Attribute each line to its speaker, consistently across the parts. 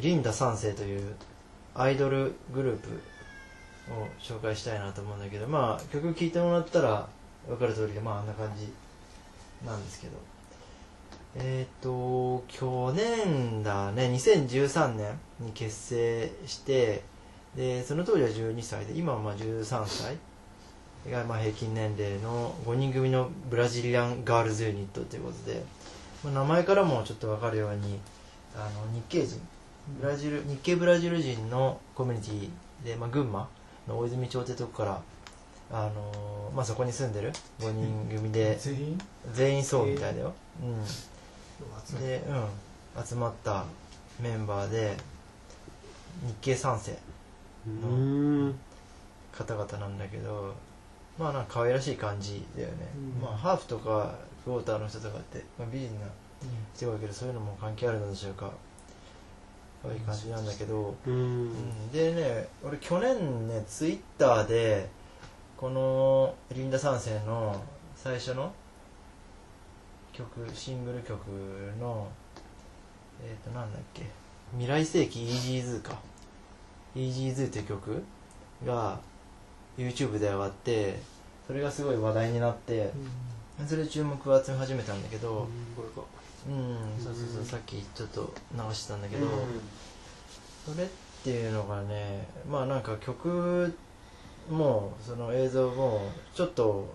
Speaker 1: リンダ三世というアイドルグループを紹介したいなと思うんだけど、まあ曲聴いてもらったら分かる通りで、まああんな感じなんですけど、去年だね、2013年に結成して、でその当時は12歳で、今はまあ13歳がまあ平均年齢の5人組のブラジリアンガールズユニットということで、まあ、名前からもちょっと分かるように日系人、日系ブラジル人のコミュニティで、まあ、群馬の大泉町ってとこからまあ、そこに住んでる5人組で全員そうみたいだよ、で、集まったメンバーで日系3世の方々なんだけど、まあなんか可愛らしい感じだよね、まあハーフとかクォーターの人とかって、まあ、美人な人がいるけど、そういうのも関係あるのでしょうか。可愛い感じなんだけど、でね、俺去年ねツイッターでこのリンダ三世の最初の曲、シングル曲のなんだっけ、未来世紀イージーズーか、イージーズーという曲が YouTube で上がって、それがすごい話題になって、それで注目を集め始めたんだけど、そうそうそう、さっきちょっと流してたんだけど、それっていうのがね、まあなんか曲もその映像もちょっと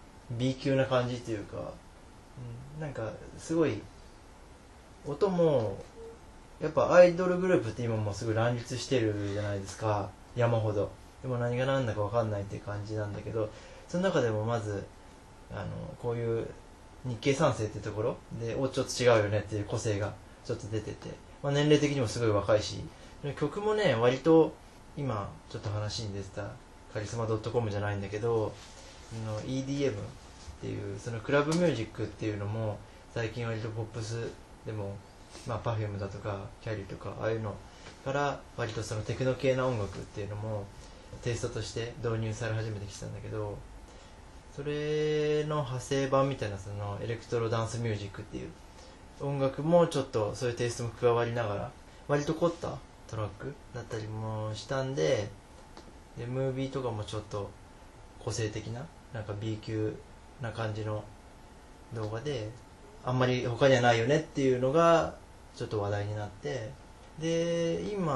Speaker 1: B 級な感じっていうか、なんかすごい音もやっぱアイドルグループって今もすごい乱立してるじゃないですか、山ほど。でも何が何だか分かんないっていう感じなんだけど、その中でもまずこういう日系三世っていうところでちょっと違うよねっていう個性がちょっと出てて、まあ、年齢的にもすごい若いし、曲もね割と今ちょっと話に出てたカリスマ .com じゃないんだけど、EDM っていうそのクラブミュージックっていうのも最近割とポップスでも、まあ、Perfume だとかキャリーとかああいうのから割とそのテクノ系な音楽っていうのもテイストとして導入され始めてきたんだけど、それの派生版みたいなそのエレクトロダンスミュージックっていう音楽もちょっとそういうテイストも加わりながら割と凝ったトラックだったりもしたんで、ムービーとかもちょっと個性的ななんか B 級な感じの動画で、あんまり他にはないよねっていうのがちょっと話題になって、で今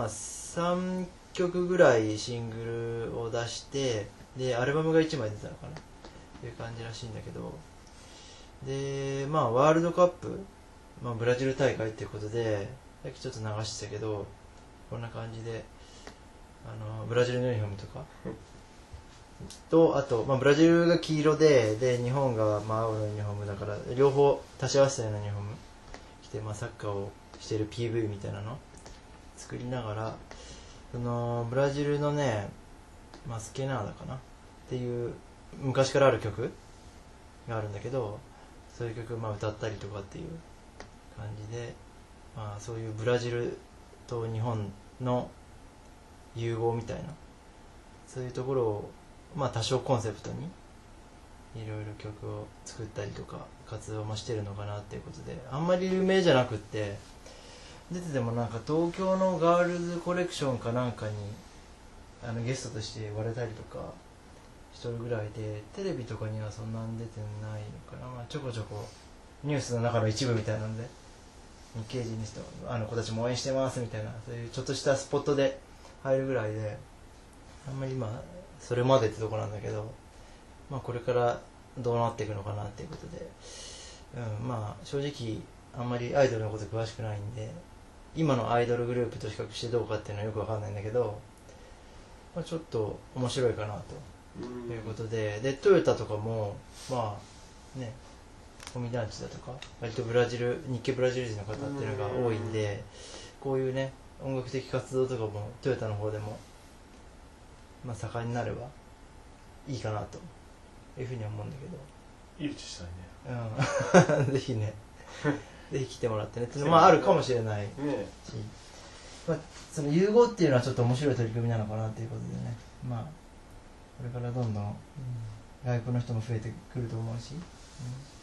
Speaker 1: 3曲ぐらいシングルを出して、でアルバムが1枚出たのかなっていう感じらしいんだけど、でまあワールドカップ、まあ、ブラジル大会っていうことでさっきちょっと流してたけど、こんな感じでブラジルのユニフォームとかと、あと、まあ、ブラジルが黄色で日本がまあ青のユニフォームだから両方足し合わせたようなユニフォーム着て、まあ、サッカーをしている PV みたいなの作りながら、そのブラジルのね、まあ、スケナーダかなっていう昔からある曲があるんだけど、そういう曲まあ歌ったりとかっていう感じで、まあ、そういうブラジルと日本の融合みたいな、そういうところをまあ多少コンセプトにいろいろ曲を作ったりとか活動もしてるのかなっていうことで、あんまり有名じゃなくって、出ててもなんか東京のガールズコレクションかなんかにゲストとして呼ばれたりとかしとるぐらいで、テレビとかにはそんなに出てないのかな、まあ、ちょこちょこニュースの中の一部みたいなので日系人の人子たちも応援してますみたいな、そういうちょっとしたスポットで入るぐらいで、あんまり今それまでってとこなんだけど、まあ、これからどうなっていくのかなっていうことで、まあ正直あんまりアイドルのこと詳しくないんで今のアイドルグループと比較してどうかっていうのはよくわかんないんだけど、まあ、ちょっと面白いかなということで、でトヨタとかもまあね、コミ団地だとか割と日系ブラジル人の方っていうのが多いんで、こういうね音楽的活動とかもトヨタの方でもまあ盛んになればいいかなというふうには思うんだけど、
Speaker 2: 誘致したいね。
Speaker 1: ぜひねぜひ来てもらってねっていうのもあるかもしれないし、まあ、その融合っていうのはちょっと面白い取り組みなのかなっていうことでね、まあこれからどんどん外国の人も増えてくると思うし、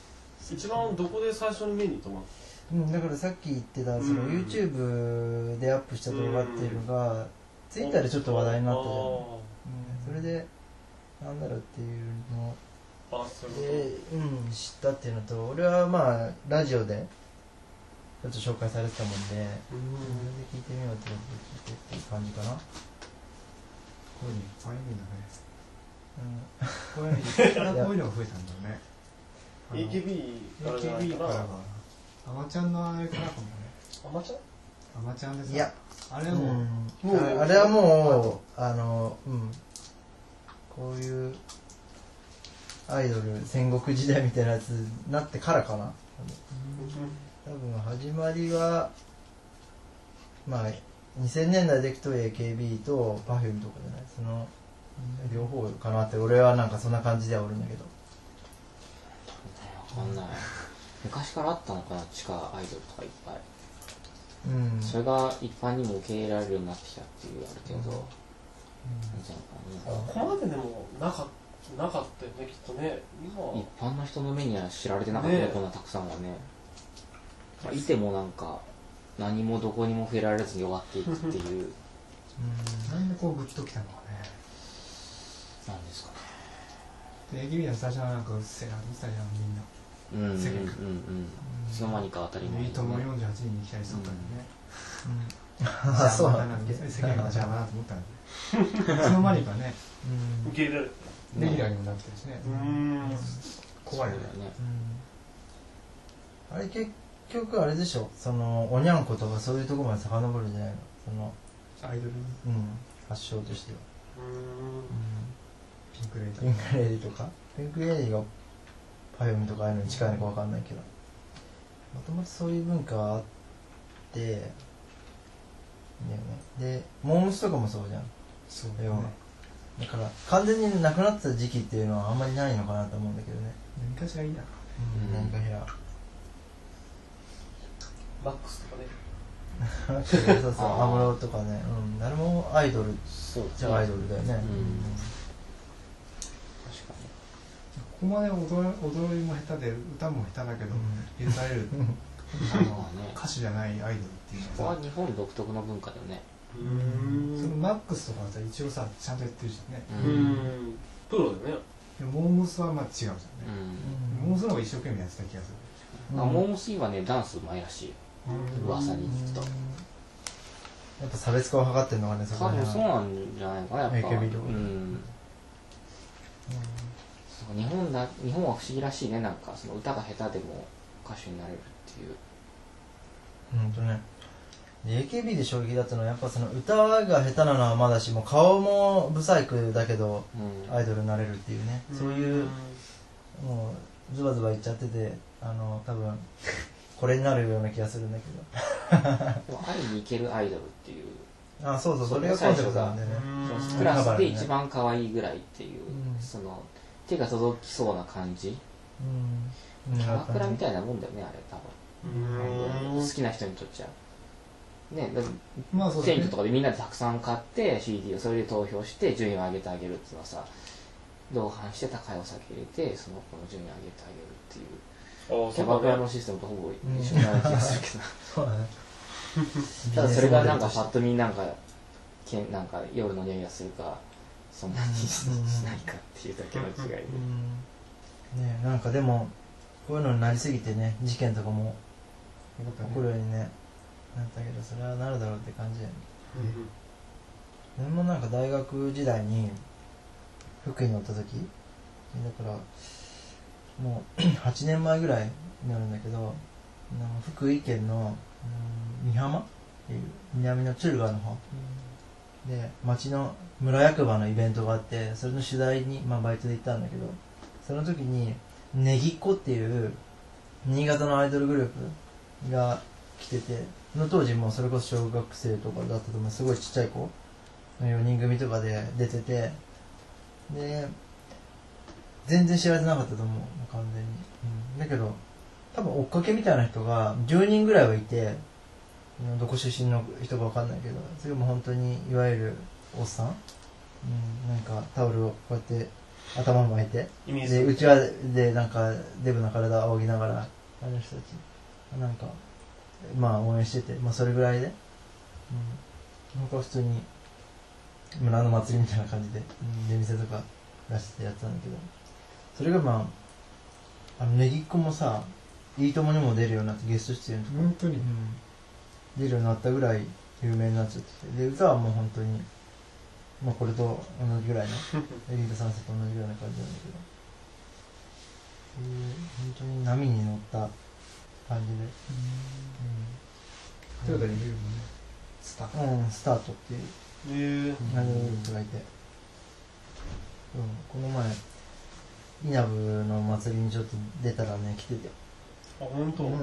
Speaker 2: 一番どこで最初に目に留まっ
Speaker 1: だからさっき言ってたその YouTube でアップした動画っていうのが Twitter でちょっと話題になったじゃん、それでなんだろうっていうので、知ったっていうのと、俺はまあラジオでちょっと紹介されてたもんで、それで聞いてみようってことで聞いてっていう感じかな。
Speaker 3: こういうのいっぱいいるんだね。こういうのが増えたんだね。
Speaker 2: AKB
Speaker 3: からかアマちゃんのあれからかもね。
Speaker 2: アマちゃん？
Speaker 3: アマちゃんでさ、
Speaker 1: いや
Speaker 3: あれはもう、
Speaker 1: あれはもうこういうアイドル戦国時代みたいなやつになってからかな。多分始まりはまあ2000年代でいくと AKB と Perfume とかじゃない、その両方かなって、俺はなんかそんな感じではおるんだけど。
Speaker 4: わかんない。昔からあったのかな、地下アイドルとかいっぱい。それが一般にも受け入れられるようになってきたっていうある程度、なんじゃないかな。
Speaker 2: ここまででもなかったよね、きっとね。
Speaker 4: 一般の人の目には知られてなかったね、こんなたくさんはね。いてもなんか何もどこにも触れられずに終わっていくっていう。
Speaker 3: なんでこうグッときたのかね。
Speaker 4: なんですかね。
Speaker 3: で AKB の最初はなんかうっせえなって言ってたじゃん、みんな。
Speaker 4: いつの間にか当たり前
Speaker 3: いいとも48人に来たりしとったんだよね。
Speaker 1: あ、そうなんだ。
Speaker 3: 世間が邪魔だと思ったんで。いつの間にかね、
Speaker 2: 受け入れられ
Speaker 3: レギュラーにもなってるしね。
Speaker 4: 怖いよね。
Speaker 1: あれ結局あれでしょ、そのおにゃんことかそういうところまで遡るんじゃないの、その
Speaker 3: アイドル
Speaker 1: 発祥としては。
Speaker 3: ピンクレディ
Speaker 1: ピンクレディとか、ピンクレディがPerfumeとかああいうのに近いのかわかんないけど、もともとそういう文化があってだよね。でモームスとかもそうじゃん。
Speaker 3: そう
Speaker 1: だよね。だから完全になくなってた時期っていうのはあんまりないのかなと思うんだけどね。
Speaker 3: 何かしらいいな。
Speaker 1: 何かしら
Speaker 2: マックスとかね。
Speaker 1: そうそう、安室とかね、誰もアイドルじゃアイドルだよね。
Speaker 4: 確かに。
Speaker 3: ここまで踊りも下手で歌も下手だけど許される歌手じゃないアイドルっていうのは、
Speaker 4: ここは日本独特の文化だよね。
Speaker 3: そのマックスとかは一応さちゃんとやってるじゃんね。
Speaker 2: プロだよね。
Speaker 3: でもモームスはまあ違うじゃんね。モームスの方が一生懸命やってた気がする。
Speaker 4: モームス今ねダンスうまいらしいよ、噂に聞くと。
Speaker 1: やっぱ差別化を図ってるのがね、そこ
Speaker 4: 多
Speaker 1: ら辺は。
Speaker 4: 分そうなんじゃないかな、やっぱ。
Speaker 1: AKB とか
Speaker 4: 日本は不思議らしいね、なんかその歌が下手でも歌手になれるっていう。
Speaker 1: ね。で AKB で衝撃だったのはやっぱその歌が下手なのはまだしも、顔もブサイクだけどアイドルになれるっていうね、そういうもうズバズバ言っちゃってて、多分これになるような気がするんだけど
Speaker 4: でも会いに行けるアイドルっていう、
Speaker 1: そうそう、それがコンセプトなんでね。
Speaker 4: クラスで一番可愛いぐらいっていう、その手が届きそうな感じ、キャバクラみたいなもんだよね、あれ多分。好きな人にとっちゃね、選挙とかでみんなでたくさん買って CD をそれで投票して順位を上げてあげるっていうのはさ、同伴して高いお酒入れてその子の順位を上げてあげるっていうキャバクラのシステムとほぼ一緒になる気がするけど、
Speaker 1: そうだね。
Speaker 4: ただそれがなんかパッと見なんか夜の匂いがするかそんなにしないかっていうだけの違いで、
Speaker 1: ね、なんかでもこういうのになりすぎてね、事件とかも起こるようにねなったけど、それはなるだろうって感じだよね。俺もなんか大学時代に福井におった時だからもう8年前ぐらいになるんだけど、福井県の美浜っていう南の敦賀の方で町の村役場のイベントがあって、それの取材に、バイトで行ったんだけど、その時にねぎっこっていう新潟のアイドルグループが来てて、その当時もうそれこそ小学生とかだったと思う、すごいちっちゃい子4人組とかで出てて、で全然知られてなかったと思う、完全に、だけど多分追っかけみたいな人が10人ぐらいはいて、どこ出身の人か分かんないけど、それも本当にいわゆるおっさん、なんかタオルをこうやって頭巻いて、
Speaker 2: イメージ
Speaker 1: でうちわでなんかデブの体を仰ぎながらあの人たちなんかまあ応援してて、まあそれぐらいで、他は普通に村の祭りみたいな感じで出店とか出してやってたんだけど、それがまあネギっ子もさ、いいともにも出るようになってゲスト出演とか、
Speaker 3: 本当に、
Speaker 1: 出るようになったぐらい有名になっちゃってて、で歌はもう本当にまあこれと同じぐらいのエリートサンセと同じぐらいな感じなんだけど、本当に波に乗った感じで、
Speaker 3: トヨタにいるもんね、スタート。
Speaker 1: スタートっていう人がいて、この前稲部の祭りにちょっと出たらね来てて、
Speaker 2: あ、本当。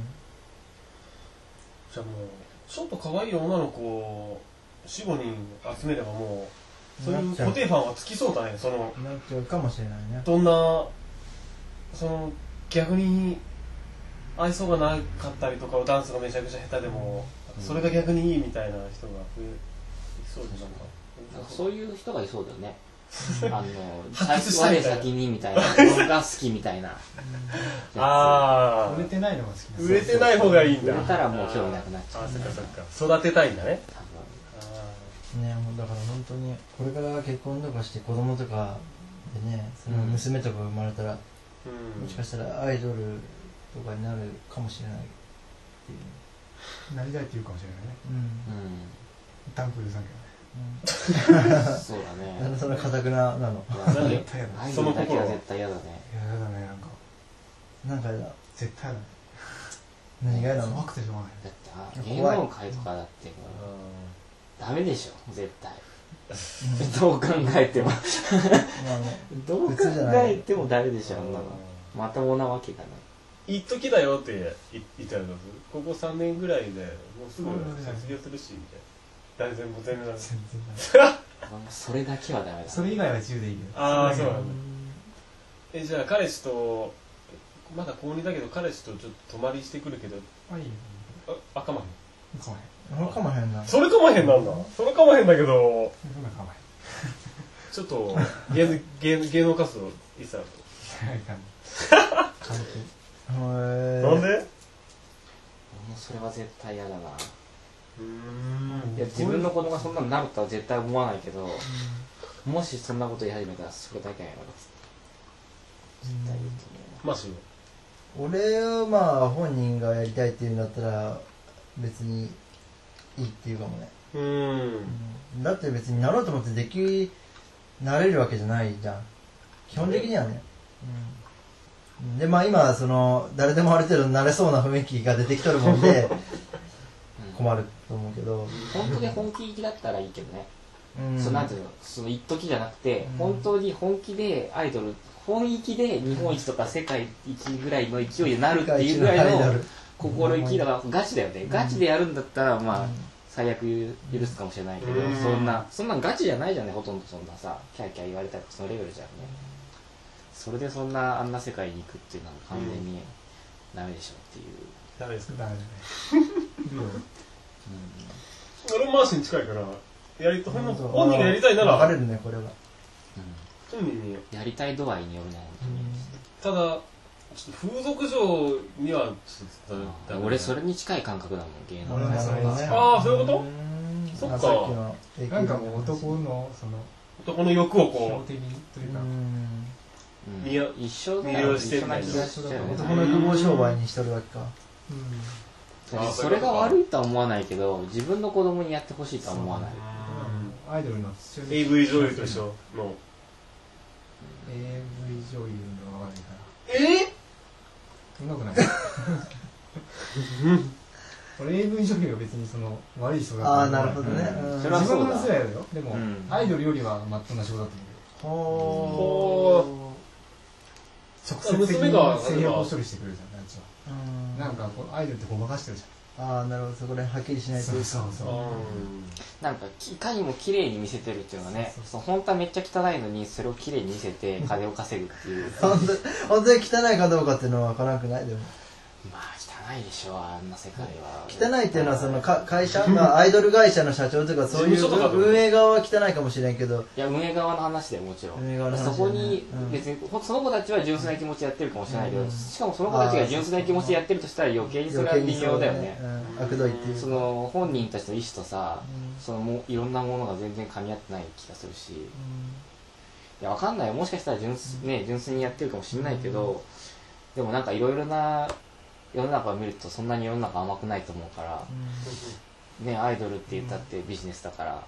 Speaker 2: じゃあもうちょっと可愛い女の子を 4,5 人集めればもうそういう固定ファンはつきそうだね。その
Speaker 1: なっちゃうかもしれないね。
Speaker 2: どんなその逆に愛想がなかったりとかダンスがめちゃくちゃ下手でも、それが逆にいいみたいな人が増えそうで、
Speaker 4: なんかそういう人がいそうだよね。
Speaker 2: 発掘したいみたいな
Speaker 4: 我先にみたいな僕が好きみたいな。
Speaker 2: あ
Speaker 3: 売れてないのが好きな
Speaker 2: 売れてない方がいいんだ。
Speaker 4: 売れたらもう興味なくなっちゃう。
Speaker 2: あ、そっかそっか。育てたいんだね。
Speaker 1: ね、もうだから本当にこれから結婚とかして子供とかでね、その娘とか生まれたら、もしかしたらアイドルとかになるかもしれないっていう。
Speaker 3: なりたいって言うかもしれないね。タンクルさんけどね。
Speaker 4: そうだね。
Speaker 1: なんでそんな堅くなの？
Speaker 3: 絶対やだ。
Speaker 4: アイドルだけは絶対嫌だね。
Speaker 3: 嫌だね、
Speaker 1: なんか
Speaker 3: 絶対やだね。
Speaker 1: 何が嫌なの？
Speaker 3: 怖くてしょうがない。
Speaker 4: だって芸能界とかだってもうダメでしょ絶対。どう考えてもどう考えてもダメでしょ、あんなの。まともなわけがない。
Speaker 2: 一時だよって言ってあるの。ここ3年ぐらいでもうすぐ卒業するしみたいな。全然ダメ。
Speaker 4: それだけはダメだ。
Speaker 3: それ以外は自由でいいけど。
Speaker 2: ああ、そうなんだ。じゃあ彼氏とまだ高2だけど彼氏とちょっと泊まりしてくるけど、
Speaker 3: あ、いいよ。
Speaker 2: あ、かまへん。
Speaker 3: かまへん。
Speaker 1: かまへんな。
Speaker 2: それかまへんなんだ。それかまへんだけど、
Speaker 3: そんなかまへん。
Speaker 2: ちょっと芸能活動いつあると。なんで？
Speaker 4: それは絶対嫌だな。いや自分の子供がそんなになるとは絶対思わないけど、もしそんなこと言い始めたらそれだけはやめろっつって絶対言うと思う。
Speaker 2: マジ？
Speaker 1: 俺はまあ本人がやりたいっていうんだったら別にいいっていうかもね。だって別になろうと思ってなれるわけじゃないじゃん、基本的にはね。でまあ今その誰でもある程度なれそうな雰囲気が出てきとるもんで困ると思うけど、
Speaker 4: 本当に本気だったらいいけどね。そうなんていうの、その一時じゃなくて、本当に本気でアイドル、本気で日本一とか世界一ぐらいの勢いになるっていうぐらいの心意気だからガチだよね。ガチでやるんだったらまあ最悪許すかもしれないけど、そんなんガチじゃないじゃんね。ほとんどそんなさキャーキャー言われたりそのレベルじゃんね。それでそんなあんな世界に行くっていうのは完全にダメでしょっていう。
Speaker 2: ダメですか？
Speaker 3: ダメだね。
Speaker 2: 俺もマーシーに近いから本人がやりたいなら
Speaker 1: 分かれるねこれは。
Speaker 2: 本人に
Speaker 4: やりたい度合いによるね。
Speaker 2: ただちょっと風俗嬢にはちょっと
Speaker 4: 俺それに近い感覚だもん芸能
Speaker 3: 俺もそれね。
Speaker 2: ああ、そういうこと？そっか。
Speaker 3: なんかもう男のその
Speaker 2: 男の欲をこ
Speaker 3: 標的というか
Speaker 4: 一緒だ
Speaker 2: よ。一緒な気
Speaker 4: がしちゃう。
Speaker 1: 男の欲望商売にしとるわけか。
Speaker 4: それが悪いとは思わないけど、自分の子供にやってほしいとは思わない。
Speaker 3: アイドルの
Speaker 2: AV 女優と一緒の
Speaker 3: AV 女優のわからないから。そんなことない。俺 AV 女優は別にその悪い人だと思う。
Speaker 1: ああ、なるほどね。
Speaker 3: 自分の娘やるよ。でもアイドルよりはまっとうな仕事だと思うけど。直接的に性欲を処理してくれるじゃん、なんかアイドルってごまかしてるじ
Speaker 1: ゃん。ああ、なるほど。そこら辺はっきりしないと。
Speaker 3: そう
Speaker 4: なんかいかにも綺麗に見せてるっていうのがね、本当はめっちゃ汚いのにそれを綺麗に見せて金を稼ぐっていう。
Speaker 1: 本当に汚いかどうかっていうのは分からなくないでも。
Speaker 4: まあ汚いでしょあんな世界は。
Speaker 1: 汚いっていうのはその会社がアイドル会社の社長とかそういう運営側は汚いかもしれんけど、
Speaker 4: いや運営側の話でもちろん、
Speaker 1: 運営側の話、
Speaker 4: そこに別にその子たちは純粋な気持ちでやってるかもしれないけど、しかもその子たちが純粋な気持ちでやってるとしたら余計にそれは微妙だよね。
Speaker 1: 悪どいっていう
Speaker 4: その本人たちの意思とさ、そのもいろんなものが全然噛み合ってない気がするし、いやわかんないよ、もしかしたら純粋にやってるかもしれないけど、でもなんかいろいろな世の中を見るとそんなに世の中甘くないと思うから、ね、アイドルって言ったってビジネスだから、ね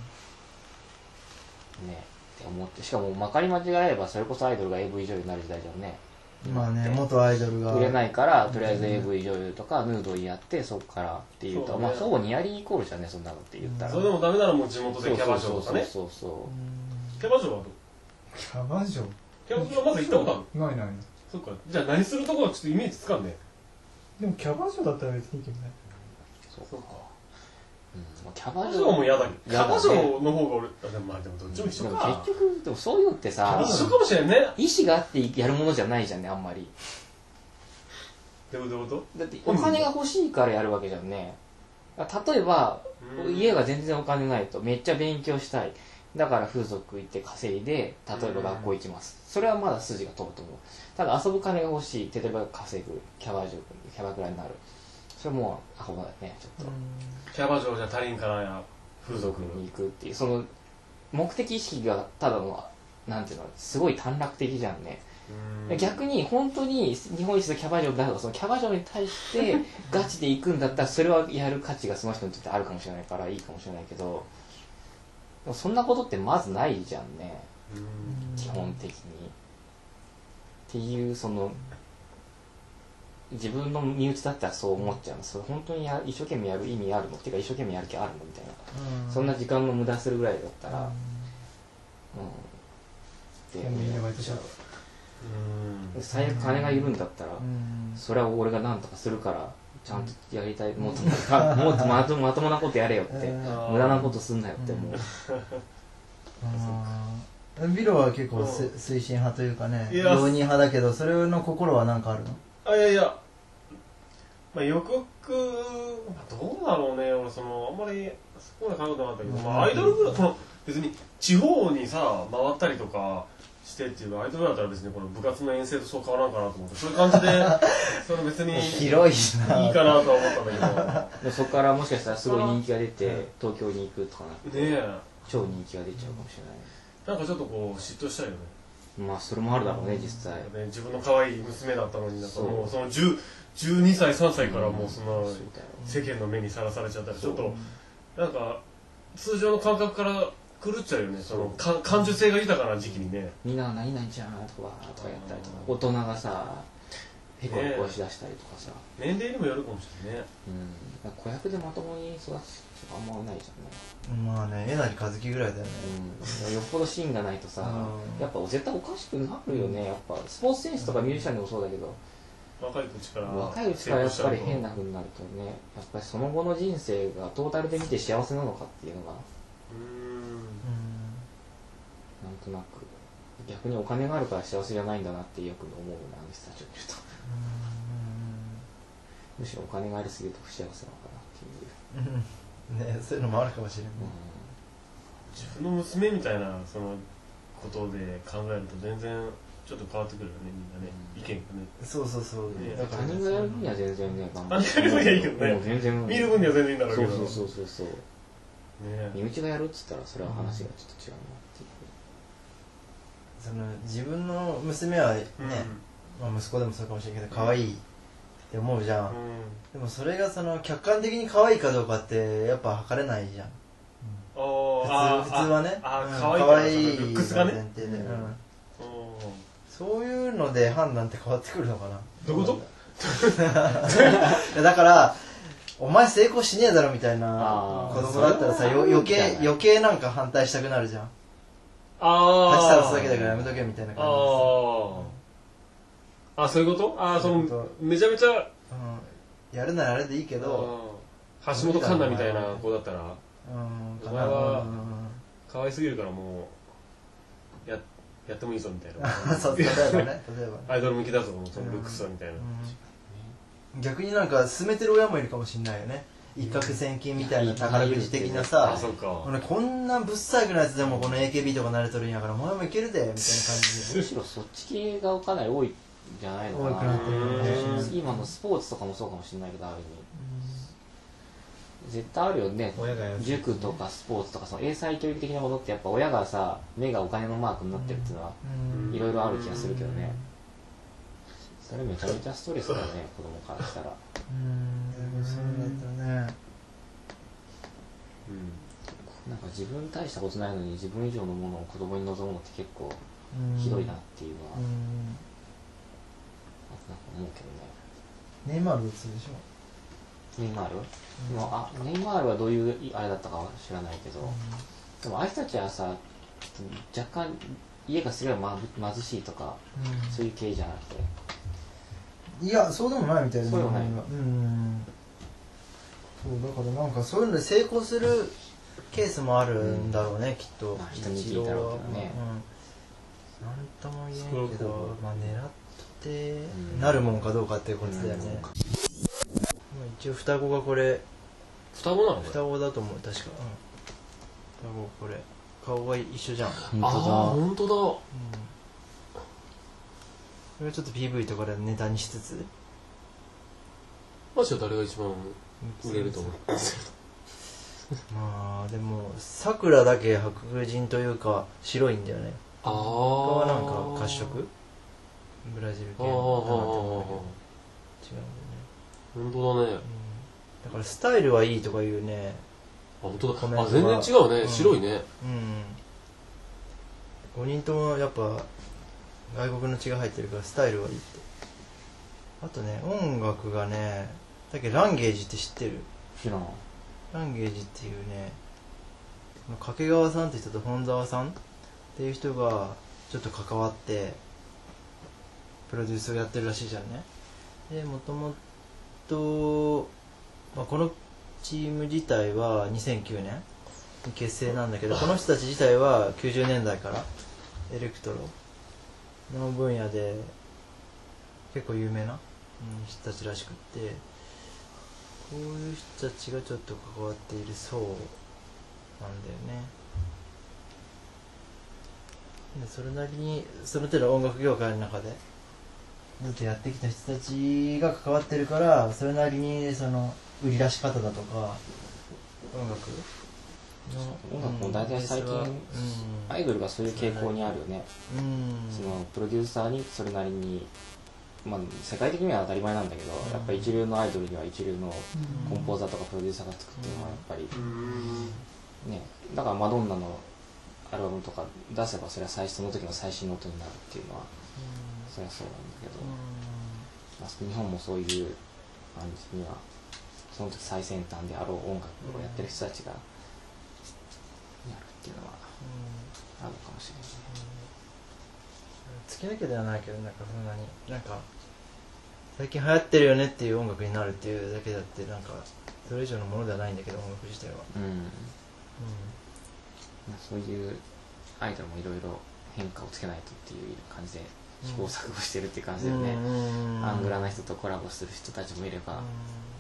Speaker 4: って思って、しかもまかり間違えればそれこそアイドルが AV 女優になる時代じゃんね。
Speaker 1: まあね、元アイドルが
Speaker 4: 売れないからとりあえず AV 女優とかヌードをやってそこからっていうと、まあほぼニアリーイコールじゃんね、そんなのって言ったら。
Speaker 2: それでもダメならもう地元でキャバ嬢とかね。
Speaker 4: そう
Speaker 2: キャバ嬢はどう？
Speaker 3: キャバ嬢？
Speaker 2: キャバ嬢はまだ行ったことある？
Speaker 3: ないない。
Speaker 2: そっか。じゃあ何するとこはちょっとイメージつかんね。
Speaker 3: でもキャバ嬢だったら別にいいけどね。
Speaker 2: そうか。
Speaker 4: キャバ
Speaker 2: 嬢も嫌だけど、キャバ嬢の方が俺、まあでもどっちも一緒か。
Speaker 4: 結局でもそういうのってさ、
Speaker 2: 一緒かもしれんね。
Speaker 4: 意思があってやるものじゃないじゃんね、あんまり。
Speaker 2: どういうこと？
Speaker 4: だってお金が欲しいからやるわけじゃんね。例えば家が全然お金ないとめっちゃ勉強したい、だから風俗行って稼いで例えば学校行きます、それはまだ筋が通ると思う。ただ遊ぶ金が欲しい、例えば稼ぐ、キャバクラになる、それもうアホだよね、ちょっと。
Speaker 2: キャバ嬢じゃ足りんからや風俗
Speaker 4: に行くっていう、その目的意識がただのなんていうの、すごい短絡的じゃんね。逆に本当に日本一のキャバ嬢だとか、そのキャバ嬢に対してガチで行くんだったらそれはやる価値がその人にとってあるかもしれないからいいかもしれないけど、でもそんなことってまずないじゃんね、基本的に。っていう、その自分の身内だったらそう思っちゃうの。それ本当に一生懸命やる意味あるのっていうか、一生懸命やる気あるのみたいな、そんな時間の無駄するぐらいだったらって思っちゃう。最悪金がいるんだったら、それは俺が何とかするからちゃんとやりたい、もっとまともなことやれよって、無駄なことすんなよって思う。
Speaker 1: ビロは結構推進派というかね、容認派だけど、それの心は何かあるの？
Speaker 2: いや、まあ、よくどうだろうね、俺あんまりそこまで考えてなかったけど、まあ、アイドル部この別に地方にさ回ったりとかしてっていうか、アイドルだったら別にこの部活の遠征とそう変わらんかなと思って、そういう感じで別に
Speaker 1: 広いない
Speaker 2: いかなとは思ったんだ
Speaker 4: けどそこからもしかしたらすごい人気が出て東京に行くとかなって、超人気が出ちゃうかもしれない。
Speaker 2: なんかちょっとこう嫉妬したいよね。
Speaker 4: まあそれもあるだろうね、実際。
Speaker 2: 自分の可愛い娘だったのに、なんかもう12歳3歳からもうそんな世間の目にさらされちゃったら、ちょっとなんか通常の感覚から狂っちゃうよね、感受性が豊かな時期にね。
Speaker 4: みんな何々ちゃんとかやったりとか、大人がさへこへこしだしたりとかさ、
Speaker 2: 年齢にもよるかもしれないね。
Speaker 4: 子役でまともに育つ人あんまないじゃんね。
Speaker 1: まあね、えなりかずきぐらいだよね。
Speaker 4: よっぽど芯がないとさ、やっぱ絶対おかしくなるよね。やっぱスポーツ選手とかミュージシャンでもそうだけど、
Speaker 2: 若いうちから
Speaker 4: やっぱり変な風になるとね、やっぱりその後の人生がトータルで見て幸せなのかっていうのがなんとなく、逆にお金があるから幸せじゃないんだなってよく思うな、あの人たちを見ると。むしろお金がありすぎると不幸せなのかなっていう
Speaker 1: ね、そういうのもあるかもしれない。
Speaker 2: 自分の娘みたいなことで考えると全然ちょっと変わってくるよね、みんなね、意見がね。
Speaker 1: そうそうそう。
Speaker 4: 他人がやる分には全然ね、
Speaker 2: 他人がやる分にはいいけどね、
Speaker 4: 全然
Speaker 2: 見る分には全然いいんだろうけど。
Speaker 4: そう身内がやるっつったらそれは話がちょっと違うなっていう。
Speaker 1: その自分の娘はね、まあ息子でもそうかもしれないけど可愛いって思うじゃん。でもそれがその客観的に可愛いかどうかってやっぱ測れないじゃん。普通はね、可愛いルックスが前提で、そういうので判断って変わってくるのかな。
Speaker 2: どういうこと？
Speaker 1: だからお前成功しねえだろみたいな子供だったらさ、余計なんか反対したくなるじゃん。8歳押すだけだからやめとけみたいな感じで。
Speaker 2: そういうこと？めちゃめちゃ
Speaker 1: やるならあれでいいけど、
Speaker 2: 橋本環奈みたいな子だったら、お前は可愛すぎるからもうやってもいいぞみたいな。
Speaker 1: そう、例えばね、
Speaker 2: アイドル向きだぞ、そのルックスはみたいな。
Speaker 1: 逆になんか進めてる親もいるかもしれないよね。一攫千金みたいな宝くじ的なさ、俺こんなぶっさいくなやつでもこの AKB とか慣れとるんやからお前もいけるでみたいな感じで
Speaker 4: むしろそっち系がかなり多いんじゃないのかな。今のスポーツとかもそうかもしれないけど、ある意味絶対あるよね。塾とかスポーツとかその英才教育的なものってやっぱ親がさ、目がお金のマークになってるっていうのはいろいろある気がするけどね。それめちゃめちゃストレスだよね、子供からしたら。
Speaker 1: そうだったね。
Speaker 4: なんか自分大したことないのに自分以上のものを子供に望むのって結構ひどいなっていうのはなんか思うけどね。
Speaker 1: ネイマール打つでしょ。
Speaker 4: ネイマール？ネイマールはどういうあれだったかは知らないけど、でもあいつたちはさ、若干家がすごい貧しいとか、そういう系じゃなくて。
Speaker 1: いや、そうでもないみたいな。
Speaker 4: そうでもない。
Speaker 1: そうだからなんかそういうので成功するケースもあるんだろうね、きっと。
Speaker 4: 人に聞いたろうけどね。
Speaker 1: なんとも言えんけど、まあ狙ってなるもんかどうかっていうことだよね。一応双子がこれ。
Speaker 2: 双子なの？
Speaker 1: 双子だと思う、確か。双子これ。顔が一緒じゃん。
Speaker 2: 本当だ。こ
Speaker 1: れちょっと PV とかでネタにしつつ。
Speaker 2: マジで誰が一番売れると思うんですけど。
Speaker 1: まあでもさくらだけ白人というか白いんだよね。他はなんか褐色ブラジル系の違うんだよ
Speaker 2: ね。本当だね。
Speaker 1: だからスタイルはいいとかいうね。
Speaker 2: 本当だ。全然違うね。白いね。
Speaker 1: 5人ともやっぱ外国の血が入ってるからスタイルはいいって。あとね、音楽がね、だけどランゲージって知ってる？
Speaker 4: 知らん。
Speaker 1: ランゲージっていうね、掛川さんって人と本沢さんっていう人がちょっと関わってプロデュースをやってるらしいじゃんね。で、もともと、このチーム自体は2009年に結成なんだけど、この人たち自体は90年代からエレクトロの分野で結構有名な人たちらしくって、こういう人たちがちょっと関わっているそうなんだよね。でそれなりにその手の音楽業界の中でずっとやってきた人たちが関わってるから、それなりにその売り出し方だとか
Speaker 4: 音楽も大体最近、アイドルがそういう傾向にあるよね。そのプロデューサーにそれなりに、世界的には当たり前なんだけど、やっぱり一流のアイドルには一流のコンポーザーとかプロデューサーがつくっていうのはやっぱり、ね、だからマドンナのアルバムとか出せばそれはその時の最新の音になるっていうのはそれはそうなんだけど、日本もそういう感じにはその時最先端であろう音楽をやってる人たちがやるっていうのはあるかもしれないね。
Speaker 1: 突き抜けではないけど、なんかそんなになんか最近流行ってるよねっていう音楽になるっていうだけだって、なんかそれ以上のものではないんだけど、音楽自体は。
Speaker 4: そういうアイドルもいろいろ変化をつけないとっていう感じで試行錯誤してるっていう感じだよね。アングラな人とコラボする人たちもいれば、